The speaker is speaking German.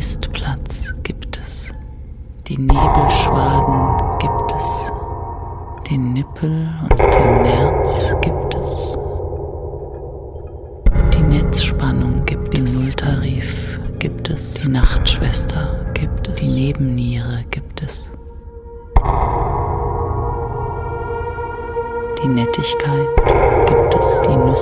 Nistplatz gibt es, die Nebelschwaden gibt es, den Nippel und den Nerz gibt es, die Netzspannung gibt es, den Nulltarif gibt es, die Nachtschwester gibt es, die Nebenniere gibt es, die Nettigkeit gibt es, die